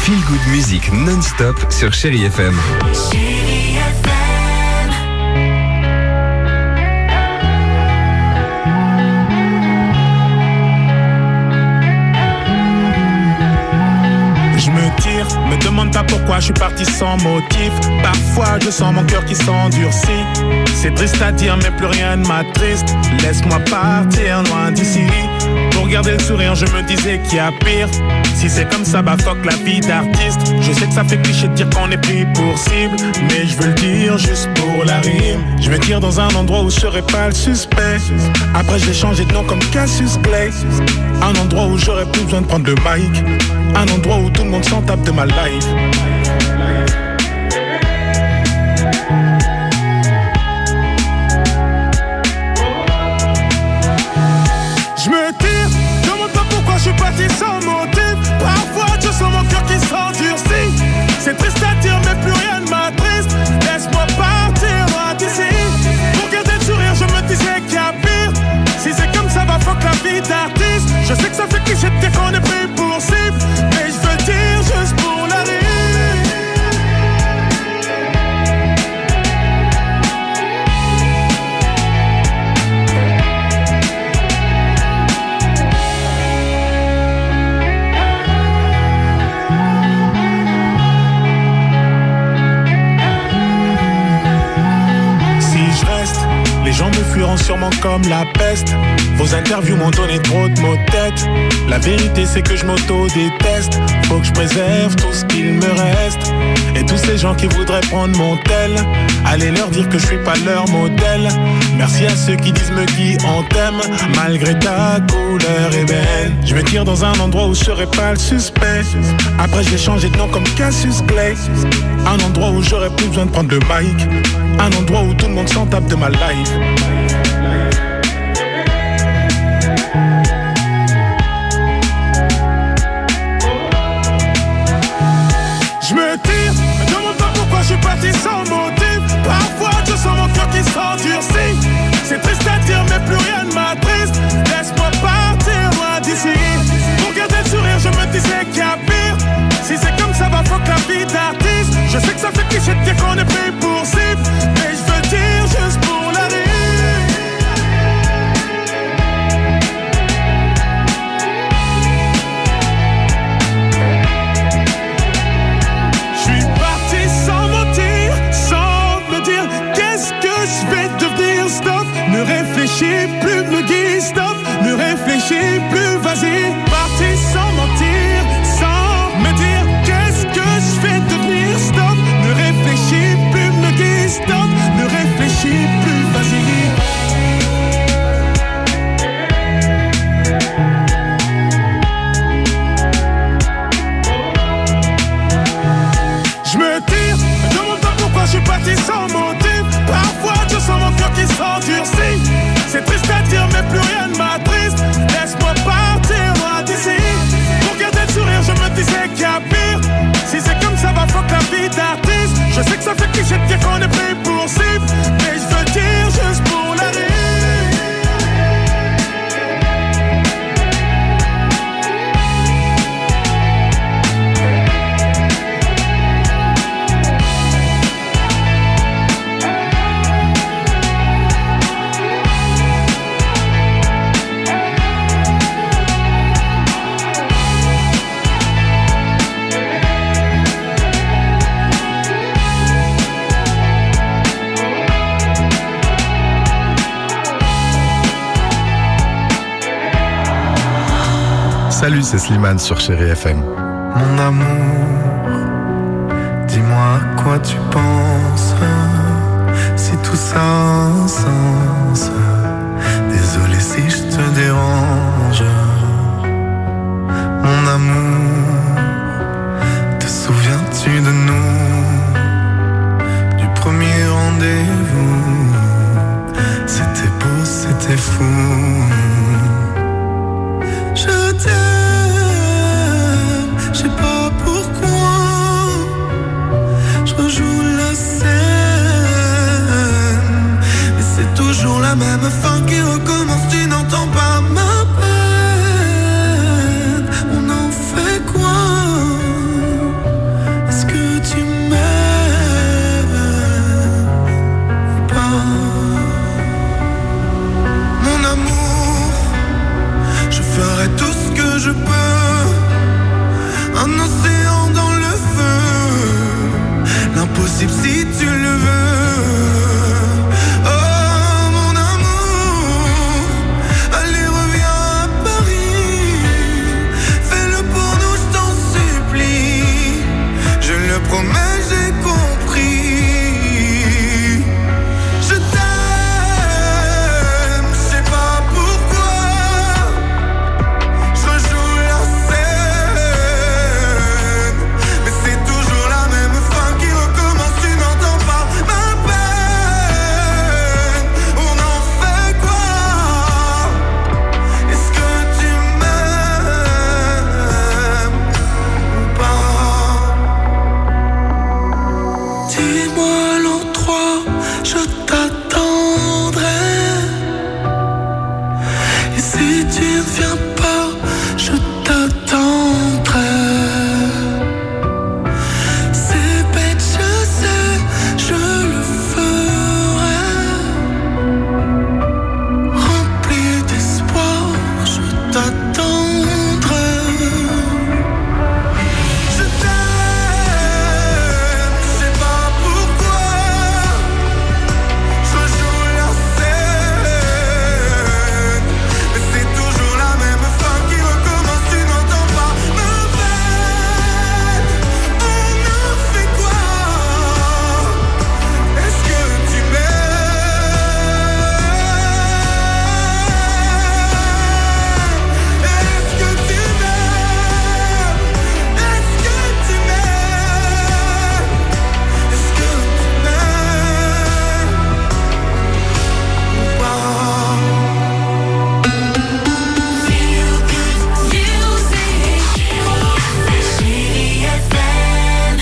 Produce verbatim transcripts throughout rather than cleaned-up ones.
Feel Good Music non-stop sur Chérie F M. Chérie F M. Je me tire, me demande pas pourquoi je suis parti sans motif. Parfois je sens mon cœur qui s'endurcit. C'est triste à dire mais plus rien ne m'attriste. Laisse-moi partir loin d'ici. Pour garder le sourire je me disais qu'il y a pire. Si c'est comme ça bah fuck la vie d'artiste. Je sais que ça fait cliché de dire qu'on est pris pour cible, mais je veux le dire juste pour la rime. Je me tire dans un endroit où je serai pas le suspect. Après je vais changer de nom comme Cassius Clay. Un endroit où j'aurais plus besoin de prendre le mic. Un endroit où tout le monde s'en tape de ma life. Je me tire, demande pas pourquoi je suis parti sans motif. Parfois je sens mon cœur qui s'endurcit. C'est triste à dire mais plus rien ne m'attriste. Laisse-moi partir loin d'ici. Pour garder le sourire je me disais qu'il y a pire. Si c'est comme ça va fuck la vie d'artiste. Je sais que ça fait cliché de dire qu'on est pris pour cible, mais je veux le dire juste pour la rire. Les gens me fuiront sûrement comme la peste. Vos interviews m'ont donné trop de maux de tête. La vérité c'est que je m'auto-déteste. Faut que je préserve tout ce qu'il me reste. Et tous ces gens qui voudraient prendre mon tel, allez leur dire que je suis pas leur modèle. Merci à ceux qui disent me qui on t'aime, malgré ta couleur ébène. Je me tire dans un endroit où je serai pas le suspect. Après j'ai changé de nom comme Cassius Clay. Un endroit où j'aurais plus besoin de prendre le mic. Un endroit où tout le monde s'en tape de ma life. Je me tire, me demande pas pourquoi je suis parti sans motif. Parfois je sens mon cœur qui s'endurcit. C'est triste à dire mais plus rien ne m'attriste. Laisse-moi partir loin d'ici. Pour garder le sourire je me disais qu'il y a pire. Si c'est comme ça va fuck la vie d'artiste. Je sais que ça fait cliché de dire qu'on est pris pour cible, mais je veux dire juste pour la rire. Ne réfléchis plus, me guide, stop. Ne réfléchis plus, vas-y. Parti sans mentir, sans me dire qu'est-ce que je vais devenir, stop. Ne réfléchis plus, me guide, stop. Ne réfléchis plus, vas-y. Je me tire, me demande pas pourquoi je suis parti sans motif. Parfois je sens mon cœur qui s'endurcit. C'est triste à dire mais plus rien ne m'attriste. Laisse-moi partir loin d'ici. Pour garder le sourire je me disais qu'il y a pire. Si c'est comme ça va fuck la vie d'artiste. Je sais que ça fait cliché de dire qu'on est pris pour cible, mais je veux dire juste pour la rire. Salut, c'est Slimane sur Chérie F M. Mon amour, dis-moi à quoi tu penses. Si tout ça a un sens. Désolé si je te dérange. Mon amour, te souviens-tu de nous? Du premier rendez-vous. C'était beau, c'était fou. Je t'aime, je sais pas pourquoi. Je rejoue la scène, mais c'est toujours la même fin qui recommence. Tu n'entends pas ma peine. On en fait quoi? je peux. Un océan dans le feu, l'impossible si tu le veux. Oh mon amour, allez reviens à Paris. Fais-le pour nous, je t'en supplie. Je le promets, j'ai compris. Je t'aime, je sais pas pourquoi. Je rejoue la scène, mais c'est toujours la même fin qui recommence. Tu n'entends pas ma peine. On en fait quoi? Est-ce que tu m'aimes ou pas? Dis-moi l'endroit, je t'attendrai. Et si tu ne viens pas, je t'attendrai. C'est bête, je sais, je le ferai. Rempli d'espoir, je t'attendrai. Je t'aime, je sais pas pourquoi. Je joue la scène, mais c'est toujours la même fin qui recommence. Tu n'entends pas ma peine. On en fait quoi? Est-ce que tu m'aimes? Est-ce que tu m'aimes? Est-ce que tu m'aimes? Est-ce que tu m'aimes ou pas? Feel good music. Chérie F M.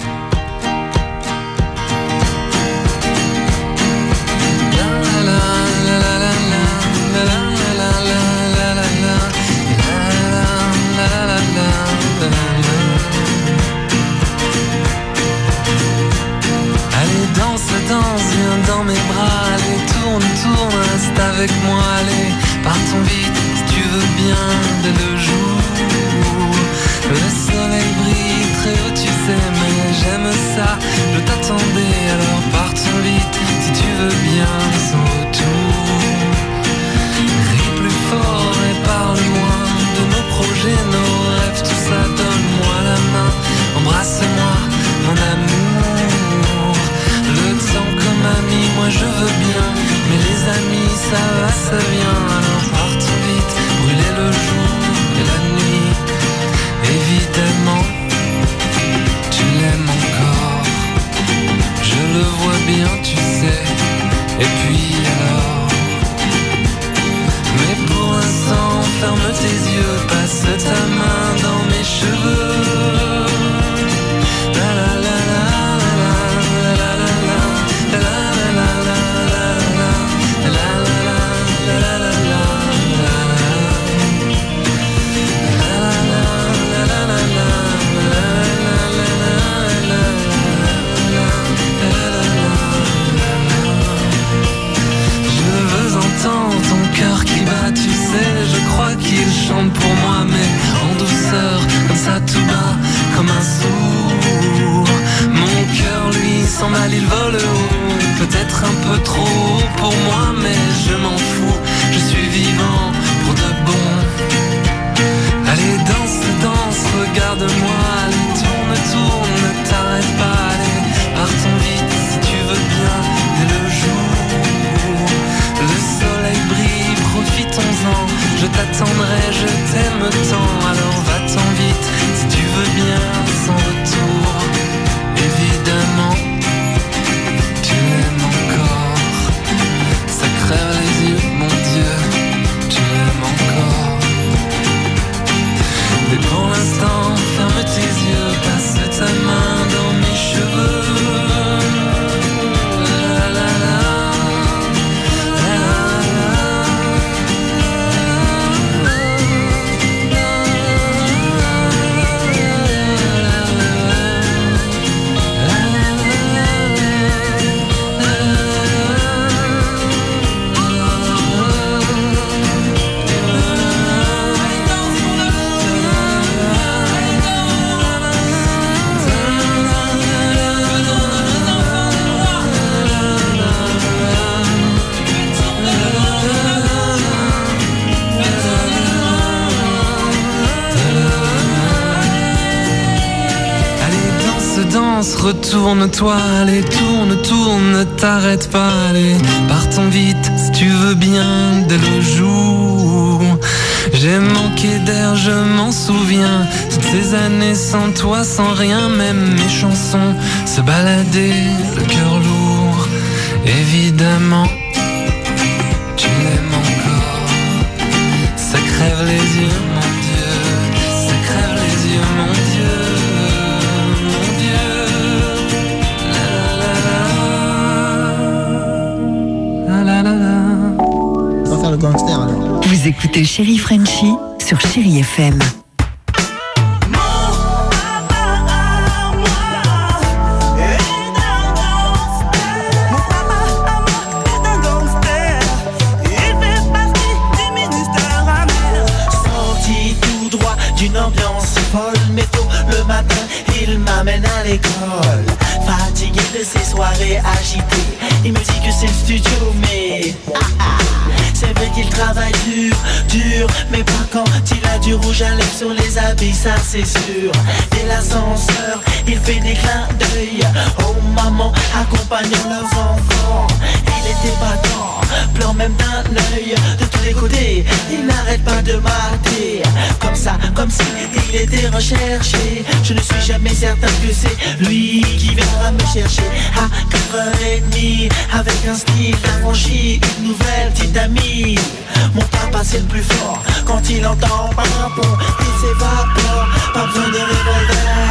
Allez, danse, danse, viens dans mes bras. Allez, tourne, tourne, reste avec moi. Allez, partons vite si tu veux bien dès le jour. Le soleil brille très haut, tu sais, mais j'aime ça. Je t'attendais, alors partons vite si tu veux bien sans retour. Ris plus fort et parle-moi de nos projets, nos rêves, tout ça. Donne-moi la main, embrasse-moi, mon amour. Le temps comme ami, moi je veux bien, mais les amis, ça va, ça vient. Alors partons vite, brûler le jour et la nuit. Évidemment, tu l'aimes encore. Je le vois bien, tu sais. Et puis alors? Mais pour l'instant, ferme tes yeux, passe ta main dans mes cheveux. La la la la la la la la la la la la la la la la. Je veux entendre ton cœur qui bat, tu sais, je crois qu'il chante pour moi, mais en douceur, comme ça tout bas, comme un sourd. Mon cœur lui s'emballe, il vole haut, peut-être un peu trop haut pour moi, mais je m'en fous, je suis vivant pour de bon. Allez, danse, danse, regarde-moi, allez, tourne, tourne, ne t'arrête pas, allez, partons vite si tu veux bien, dès le jour. Le soleil brille, profitons-en, je t'attendrai, je t'aime tant, alors va-t'en vite si tu veux bien, sans retour. Évidemment, tu l'aimes encore, ça crève les yeux, mon Dieu, tu l'aimes encore. Mais pour l'instant, ferme tes yeux, passe ta main dans mes cheveux. La la la, la la la. danse, retourne-toi, allez, tourne, tourne, ne t'arrête pas, allez, partons vite, si tu veux bien, dès le jour. J'ai manqué d'air, je m'en souviens, toutes ces années sans toi, sans rien, même mes chansons se baladaient, le cœur lourd, évidemment, tu l'aimes encore, ça crève les yeux, mon Dieu, ça crève les yeux, mon Dieu, mon Dieu, la la la la, la la la. On va faire le gangster alors. Vous écoutez Chérie Frenchie sur Chérie F M. Sorti tout droit d'une ambiance folle, mais tôt le matin, il m'amène à l'école. Fatigué de ces soirées agitées, il me dit que c'est le studio, mais ah, ah, c'est vrai qu'il travaille dur, dur, mais pas quand il a du rouge à lèvres sur les habits, ça c'est sûr. Dès l'ascenseur, il fait des clins d'œil aux mamans accompagnant leurs enfants. Il était battant, pleure même d'un œil de tous les côtés, il n'arrête pas de mater, comme ça, comme si il était recherché. Je ne suis jamais certain que c'est lui qui viendra me chercher à quatre heures trente avec un style affranchi, une nouvelle petite amie. Mon papa c'est le plus fort, quand il entend pimpon, il s'évapore, pas besoin de revolver.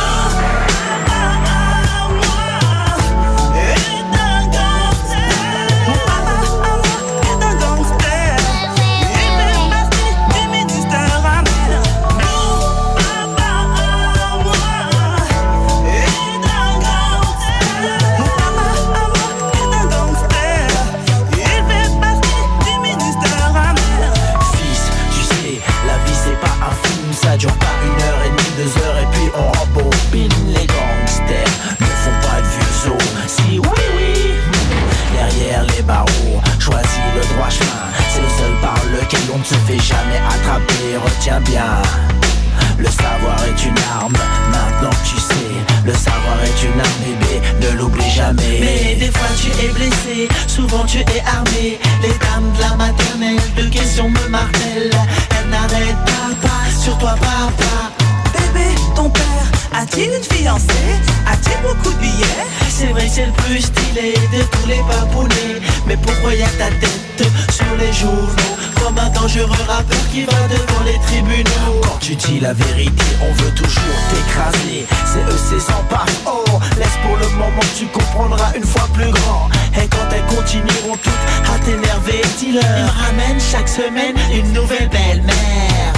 Ça dure pas une heure et demie, deux heures et puis on rembobine. Les gangsters ne font pas de vieux os. Si oui oui, derrière les barreaux, choisis le droit chemin. C'est le seul par lequel on ne se fait jamais attraper. Retiens bien, le savoir est une arme. Maintenant tu sais, le savoir est une arme, bébé, ne l'oublie jamais. Mais des fois tu es blessé, souvent tu es armé. Les dames de la maternelle, de questions me martèlent. Elles n'arrêtent pas, pas sur toi papa. Bébé, ton père a-t-il une fiancée? A-t-il beaucoup de billets? C'est vrai que c'est le plus stylé de tous les papounets. Mais pourquoi y'a ta tête sur les journaux comme un dangereux rappeur qui va devant les tribunaux? Quand tu dis la vérité, on veut toujours t'écraser. C'est eux, c'est sans part. Oh, laisse pour le moment, tu comprendras une fois plus grand. Et quand elles continueront toutes à t'énerver, dis-leur, ils ramènent chaque semaine une nouvelle belle-mère.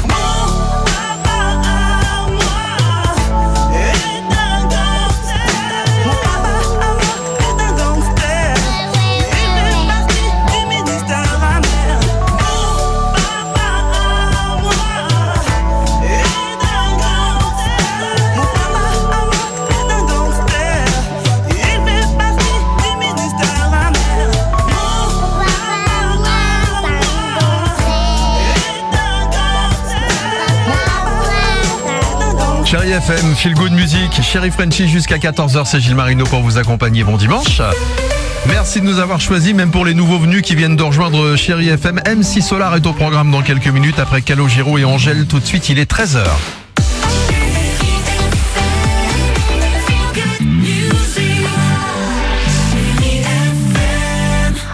Chérie F M, Feel Good Music, Chérie Frenchie jusqu'à quatorze heures, c'est Gilles Marino pour vous accompagner. Bon dimanche. Merci de nous avoir choisis, même pour les nouveaux venus qui viennent de rejoindre Chérie F M. M C Solar est au programme dans quelques minutes après Calogero et Angèle. Tout de suite, il est treize heures.